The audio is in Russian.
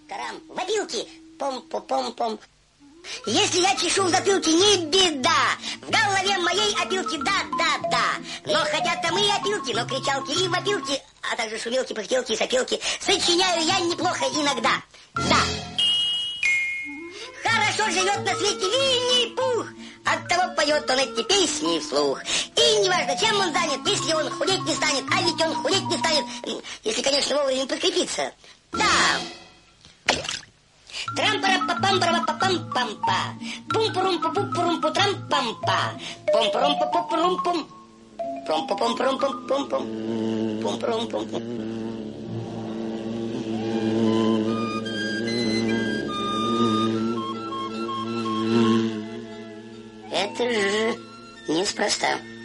Карам, в опилке. Пом-пом-пом-пом. Если я чешу в затылке, не беда. В голове моей опилки, да. Но хотя там и опилки, но кричалки и вопилки, а также шумелки, пыхтелки и сопелки сочиняю я неплохо иногда. Да. Хорошо живет на свете Винни-Пух. Оттого поет он эти песни вслух. И неважно, чем он занят, если он худеть не станет, а ведь он худеть не станет, если, конечно, вовремя подкрепиться. Да. Трам-пара-па-пам-пара-па-пам-пам-па. Пум-пурум-пу-пу-пурум-пу-трам-пам-па. Пум-пурум-пу-пу-пурум-пум. Пум-пу-пум-пурум-пум-пум. Пум-пурум-пум-пум. Это же неспроста.